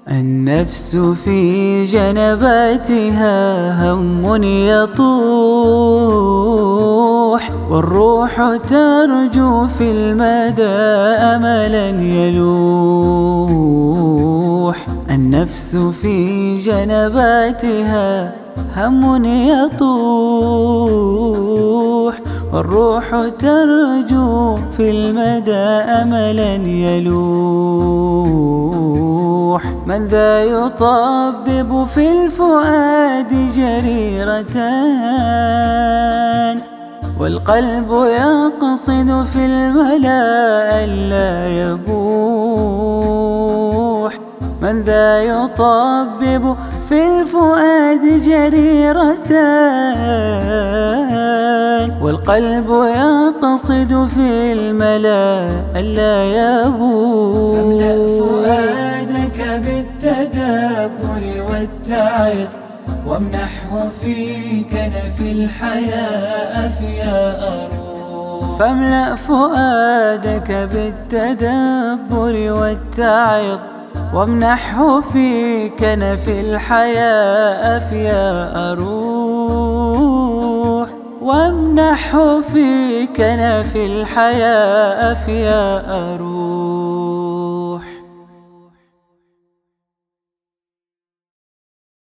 النفس في جنباتها هم يطوح، والروح ترجو في المدى أملا يلوح. النفس في جنباتها هم يطوح، والروح ترجو في المدى أملا يلوح. من ذا يطبب في الفؤاد جريرتان، والقلب يقصد في الملا ألا يبوح. من ذا يطبب في الفؤاد جريرتان، والقلب يقصد في الملا ألا يبوح. فاملأ فؤادك بالتدبر والتعظ، وامنحه في كنف الحياة أفيا أروح. فاملأ فؤادك بالتدبر والتعظ، وامنحه في كنف الحياة أفيا أروح. وامنحه في كنف الحياة أفيا أروح.